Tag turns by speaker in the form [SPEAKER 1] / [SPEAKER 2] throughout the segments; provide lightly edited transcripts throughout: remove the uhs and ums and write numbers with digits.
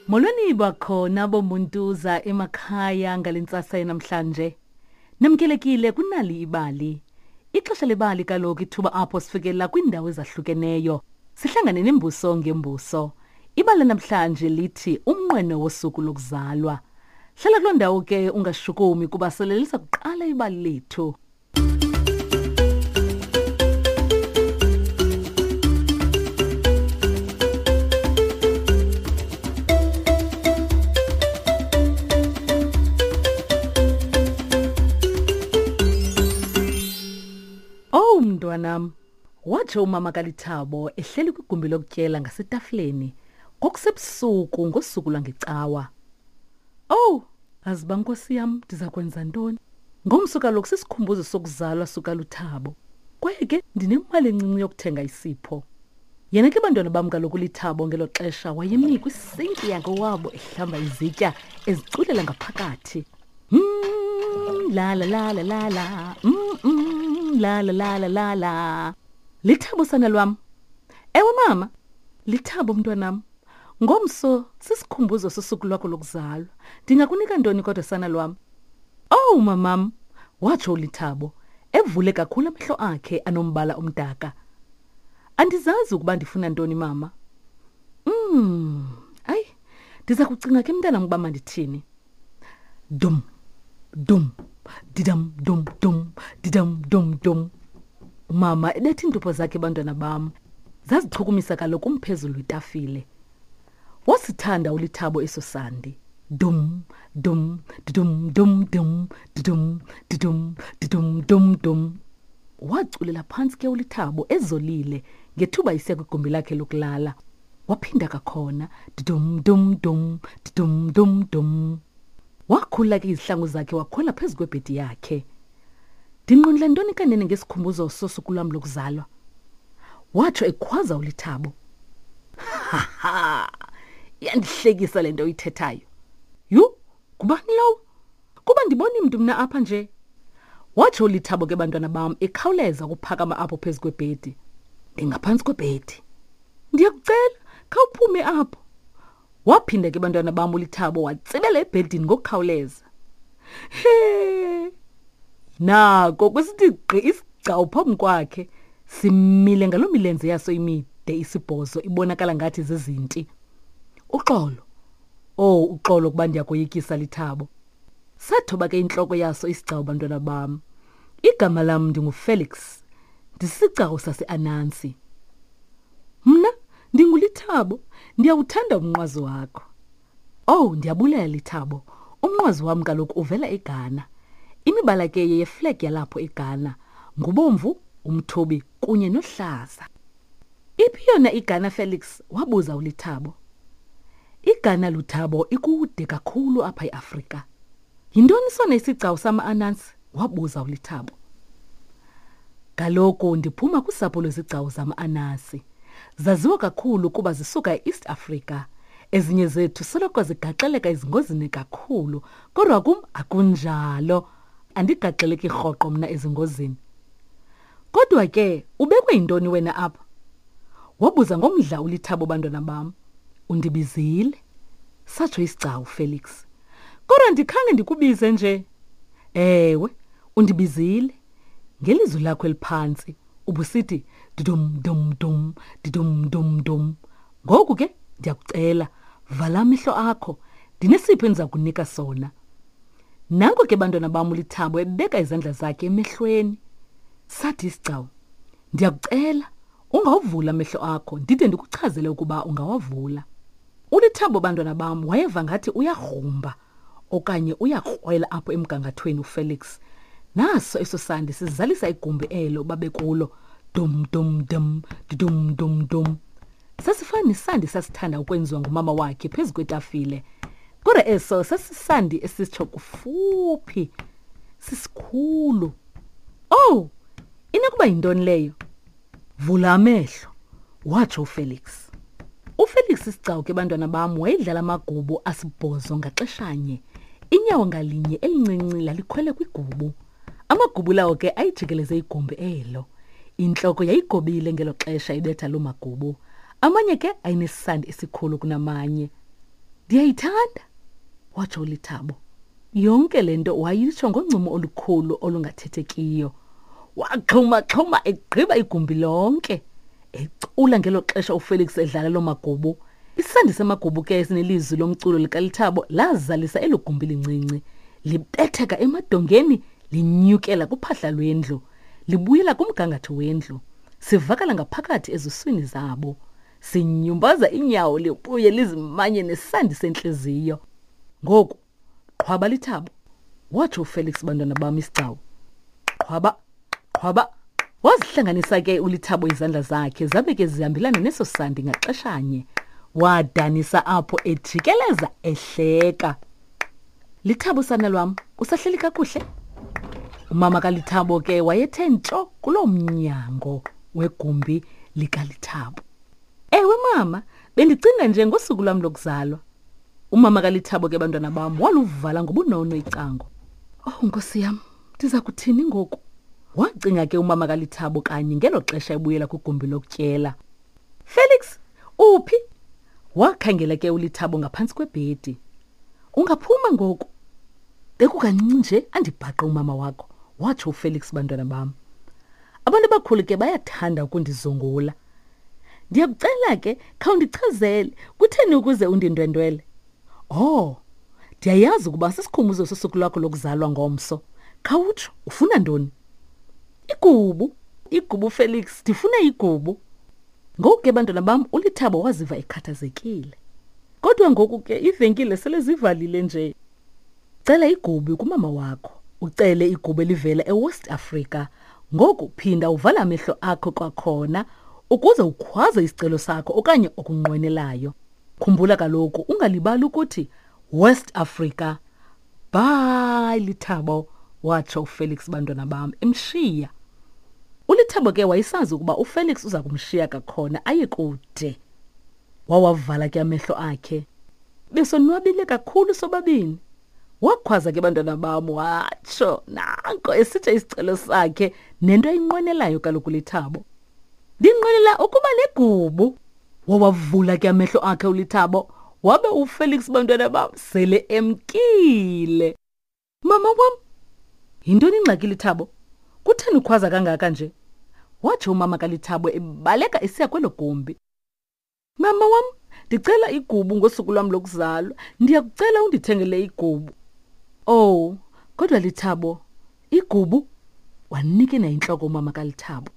[SPEAKER 1] Molweni bakhona bomuntuza emakhaya ngalentsasa namhlanje. Namkelekile kunali ibali. Ixesha lebali kaloku ithuba apho sifikela kwindawo ezahlukeneyo. Sihlangane nembuso ngembuso. Ibali namhlanje lithi umnqweno wosuku lokuzalwa. Hlala kuloo ndawo ke ungashukumi kuba selelisa kuqala ibali lethu. Mntwanam, watsho umama kaLithabo ehleli kwigumbi lokutyela ngasetafuleni ngokusebusuku ngosuku lwangecawa. Aziba nkosi yam ndiza kwenza ntoni? Ngomso kaloku sisikhumbuzo sokuzalwa sukaLuthabo. Kwaye ke ndinemali encinci yokuthenga isipho. Yena ke bantwana bam kaloku uLithabo ngelo xesha wayemi kwisinki yakowabo ehlamba izitya eziculela ngaphakathi. La la la la la la. La la la la la la. Lithabo sana lwam. Ewe mama, Lithabo mntwanam. Ngomso sisikhumbuzo sosuku lwakho lokuzalwa. Ndingakunika ntoni kodwa sana lwam? Mamam, watsho uLithabo, evule kakhulu amehlo akhe anombala omdaka. Andizazi ukuba ndifuna ntoni mama. Ndiza kucinga ke mntanam ukuba mandithini. Dum, dum. Didam dum dum didam dum dum. Mama ebethi intupho zakhe bantwana bam zazichukumisa kaloku umphezulu wetafile. Wasithanda uLithabo eso sandi. Dum dum dum dum dum dum dum dum dum dum. Waculela phantsi ke uLithabo ezolile ngethuba isiya kwigumbi lakhe lokulala. Waphinda kakhona dum dum dum dum dum dum. Wakhula ke izihlangu zakhe wakhola phezu kwebhedi yakhe. Ndinqonile ntoni kanene ngesikhumbuzo sosuku lwam lokuzalwa? Watsho ekhwaza uLithabo. Yandihlekisa le nto uyithethayo. Kubani lowo? Kuba ndiboni mntu mna apha nje. Watsho uLithabo ke bantwana bam ekhawuleza ukuphakama apho phezu kwebhedi. Ndingaphantsi kwebhedi. Ndiyakucela, khawuphume apho. Waphinda ke bantwana bam uLithabo watsibela ebhedini ngokukhawuleza. Nako kwesithi gqi isigcawu phambi kwakhe simile ngaloo milenze yaso imide isibhozo ibonakala ngathi zizinti. Uxolo. Uxolo kuba ndiyakoyikisa Lithabo. Sathoba ke intloko yaso isigcawu bantwana bam. Igama lam ndinguFelix. Ndisigcawu saseAnansi. Mna ndinguLithabo. Ndiyawuthanda umnqwazi wakho. Ndiyabulela Lithabo. Umnqwazi wam kaloku uvela eGhana. Imibala ke yeflag yalapho eGhana ngubomvu, umthobi kunye nohlaza. Iphi yona iGhana Felix? Wabuza uLithabo. iGhana Luthabo ikude kakhulu apha eAfrika. Yintoni sona isigcawu sama-Anansi? Wabuza uLithabo. Kaloku ndiphuma kusapho lwezigcawu zama-Anansi. Zaziwa kakhulu kuba zisuka eEast Africa. Ezinye zethu soloko zigaxeleka ezingozini kakhulu, kodwa kum akunjalo. Andigaxeleki rhoqo mna ezingozini. Kodwa ke ubekwe yintoni wena apha? Wabuza ngomdla uLithabo bantwana bam. Undibizile? Satsho isigcawu Felix. Kodwa ndikhange ndikubize nje. Ewe, undibizile. Ngelizwi lakho eliphantsi ubusithi dum dum dum dum dum dum. Ngoku ke ndiyakucela vala amehlo akho. Ndinesipho endiza kunika sona. Nanko ke bantwana bam uLithabo ebeka izandla zakhe emehlweni. Sathi isigcawu, ndiyakucela ungawuvula amehlo akho ndide ndikuchazele ukuba ungawavula. uLithabo bantwana bam wayeva ngathi uyagrumba okanye uyakrwela apho emgangathweni uFelix. Naso eso sandi sizalisa igumbi elo babekulo. Dum dum dum dum dum dum. Sasifana nesandi sasithanda ukwenziwa ngumama wakhe phezu kwetafile. Kodwa eso sasisandi esisitsho kufuphi. Sisikhulu. Inokuba yintoni leyo? Vula amehlo, watsho uFelix. uFelix isigcawu ke bantwana bam wayedlala amagubu asibhozo ngaxeshanye. Inyawo ngalinye elincinci lalikhwele kwigubu. Amagubu lawo ke ayijikeleze igumbi elo. Intloko yayigobile ngelo xesha ibetha lo magubu. Amanye ke ayinesandi esikhulu kunamanye. Ndiyayithanda, watsho uLithabo. Yonke lento wayitsho ngoncumo olukhulu olungathethekiyo. Waxhuma egqiba igumbi lonke. Ecula ngelo xesha uFelix edlala lo magubu. Isandi samagubu ke sinelizwi lomculo likaLithabo lazalisa elugumbi lincinci. Libetheka emadongeni, linyukela kuphahla lwendlu, libuyela kumgangatho wendlu. Sivakala ngaphakathi ezuswini zabo. Sinyumbaza inyawo libuye lizimanye nesandi senhliziyo. Ngoku qhwaba Lithabo, watsho uFelix bantwana bami isicawu. Qhwaba. Wazihlanganisa ke uLithabo izandla zakhe zabe ke zihambelana neso sandi ngaxeshanye. Wadanisa apho ejikeleza ehleka. Lithabo sana lwam, usahleli kakuhle? Umama kaLithabo ke wayethe ntsho kulo mnyango wegumbi likaLithabo. Ewe mama, bendicinga nje ngosuku lwam lokuzalwa. Umama kaLithabo ke bantwana bam waluvala ngobunono icango. Oh Nkosi yam, ndiza kuthini ngoku? Wacinga ke umama kaLithabo kanye ngelo xesha ebuyela kwigumbi lokutyela. Felix, uphi? Wakhangela ke uLithabo ngaphantsi kwebhedi. Ungaphuma ngoku? Bekukancinci nje andibhaqa umama wakho, watsho uFelix bantwana bam. Abantu abakhulu ke bayathanda ukundizungula. Ndiyakucela ke khawundichazele, kutheni ukuze undindwendwele? Oh, ndiyayazi ukuba sisikhumbuzo sosuku lwakho lokuzalwa ngomso. Khawutsho, ufuna ntoni? Igubu Felix, ndifuna igubu. Ngoku ke bantwana bam uLithabo waziva ekhathazekile. Kodwa ngoku ke ivenkile sele zivalile nje. Cela igubu kumama wakho, ucele igubu elivela eWest Africa. Ngoku phinda uvala amehlo akho kwakhona ukuze ukhwaze isicelo sakho okanye okunqwenelayo. Khumbula kaloku ungalibali ukuthi West Africa. Bye Lithabo, watsho uFelix bantwana bam emshiya. uLithabo ke wayesazi ukuba uFelix uza kumshiya kakhona aye kude. Wawavala ke amehlo akhe. Besonwabile kakhulu sobabini. Wakhwaza ke bantwana bam watsho nanko esitshe isicelo sakhe nento ayinqwenelayo kaloku uLithabo. Ndinqwenela ukuba negubu. Wawavula ke amehlo akhe uLithabo, wabe uFelix bantwana bam sele emkile. Mama wam, yintoni ingxaki Lithabo? Kutheni ukhwaza kangaka nje? Watsho umama kaLithabo ebaleka esiya kwelo gumbi. Mama wam, ndicela igubu ngosuku lwam lokuzalwa. Ndiyakucela undithengele igubu. Oh, kodwa Lithabo, igubu? Wanike na intloko umama kaLithabo.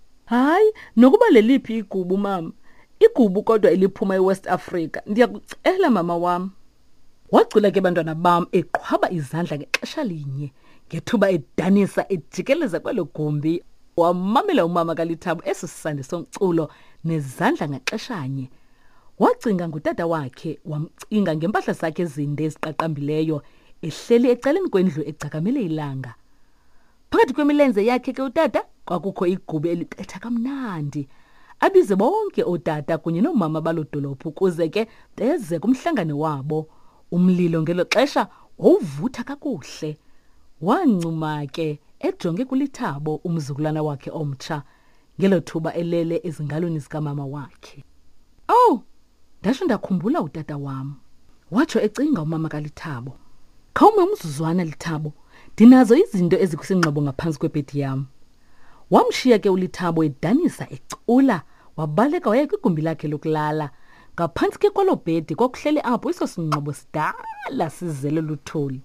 [SPEAKER 1] Hayi, nokuba leliphi igubu mama. Igubu kodwa eliphuma eWest Africa. Ndiyakucela mama wam. Wacula ke bantwana bam eqhwaba izandla ngexesha linye. Ngethuba edanisa ejikeleza kwelo gumbi. Wamamela umama kaLithabo esisandi somculo nezandla ngaxeshanye. Wacinga ngutata wakhe, wamcinga ngempahla zakhe ezinde eziqaqambileyo ehleli ecaleni kwendlu ecakamele ilanga. Phakathi kwemilenze yakhe ke utata kwakukho igubu elibetha kamnandi. Abize bonke otata kunye nomama balodolophu kuze ke beze kumhlangano wabo. Umlilo ngelo xesha wawuvutha kakuhle. Wancuma ke ejonge kuLithabo umzukulwana wakhe omtsha ngelo thuba elele ezingalweni zikamama wakhe. Oh, ndasho ndakhumbula utata wam, watsho ecinga umama kaLithabo. Khawume umzuzwana Lithabo, ndinazo izinto ezikwisingxobo ngaphantsi kwebhedi yam. Wamshiya ke uLithabo edanisa ecula, wabaleka waya kwigumbi lakhe lokulala. Ngaphantsi ke kwalo bhedi kwakuhleli apho iso singxobo sidala sizele luthuli.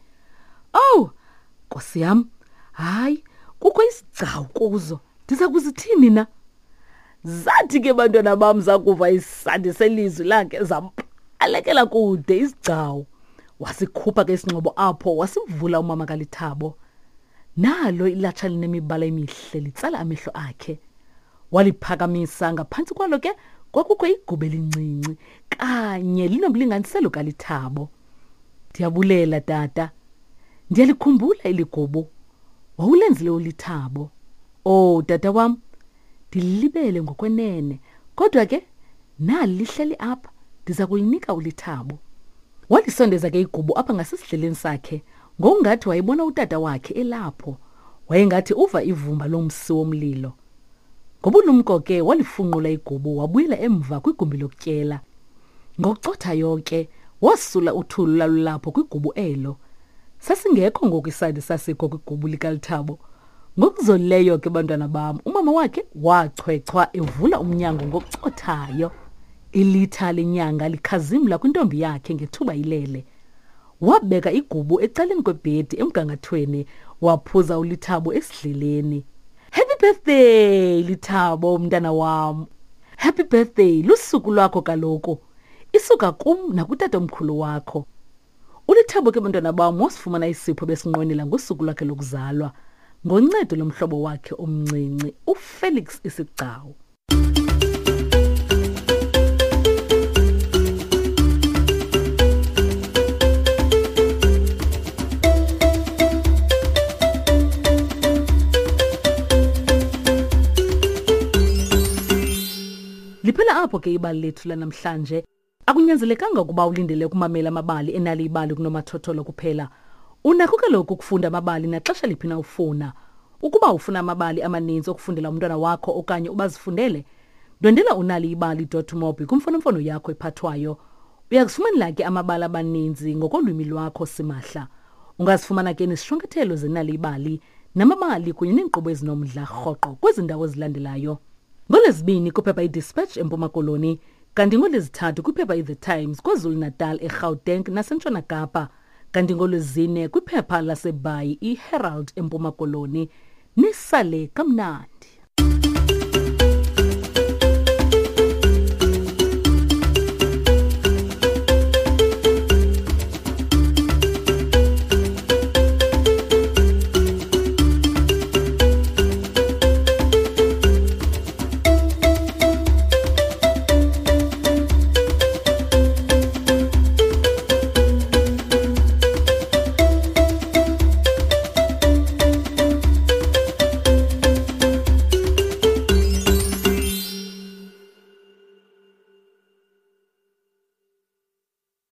[SPEAKER 1] Oh, Nkosi yam, hayi, kukho isigcawu kuzo. Ndiza kuzithini na? Zathi ke bantwana bam zakuva isandi selizwi lakhe zampalekela kude isigcawu. Wasikhupha ke isingxobo apho wasivula umama kaLithabo. Nalo ilatsha linemibala emihle litsala amehlo akhe. Waliphakamisa ngaphantsi kwalo ke kwakukho igubu elincinci kanye linomlinganiselo kaLithabo. Ndiyabulela tata. Ndiyalikhumbula iligubu. Wawulenzile uLithabo. Oh tata wam, ndilibele ngokwenene. Kodwa ke nali lihleli apha, ndiza kulinika uLithabo. Walisondeza ke igubu apha ngasisidleleni sakhe, ngokungathi wayibona utata wakhe elapho. Wayengathi uva ivumba lomsi womlilo. Ngobulumko ke walifunqula igubu wabuyela emva kwigumbi lokutyela. Ngokucotha yonke wasula uthulu lalapho kwigubu elo. Sasingekho ngoku isayidi sasikho kwigubu likaLithabo. Ngokuzolileyo ke bantwana bam, umama wakhe wachwechwa evula umnyango ngokucothayo. Ilitha lenyanga likhazimla kwintombi yakhe ngethuba ilele. Wabeka igubu ecaleni kwebhedi emgangathweni, waphuza uLithabo esidleleni. Happy birthday Lithabo mntana wam. Happy birthday, lusuku lwakho kaloku. Isuka kum nakutatomkhulu wakho. uLithabo ke bantwana bam wasifumana isipho besinqwenela ngosuku lwakhe lokuzalwa ngoncedo lomhlobo wakhe omncinci uFelix Isigcawu. Liphela apho ke ibali lethu lanamhlanje. Akunyanzelekanga ukuba ulindele ukumamela amabali enali ibali kunomathotholo kuphela. Unakho kaloku ukufunda amabali naxesha liphi na ufuna. Ukuba ufuna amabali amaninzi okufundela umntwana wakho okanye ubazifundele, ndwendela unaliibali.mobi kumfonomfono yakho ephathwayo. Uyazifumanela ke amabali amaninzi ngokolwimi lwakho simahla. Ungazifumana ke nesishwankathelo zenali ibali namabali kunye neenkqubo ezinomdla rhoqo kwezi ndawo ezilandelayo. NgoLwezibini kuphepha iDispatch eMpuma Koloni, kanti ngoLwezithathu kuphepha iThe Times KwaZulu-Natal eGauteng naseNtshona Kapa, kanti ngoLwezine kwiphepha laseBhayi iHerald eMpuma Koloni. Nisale kamnandi.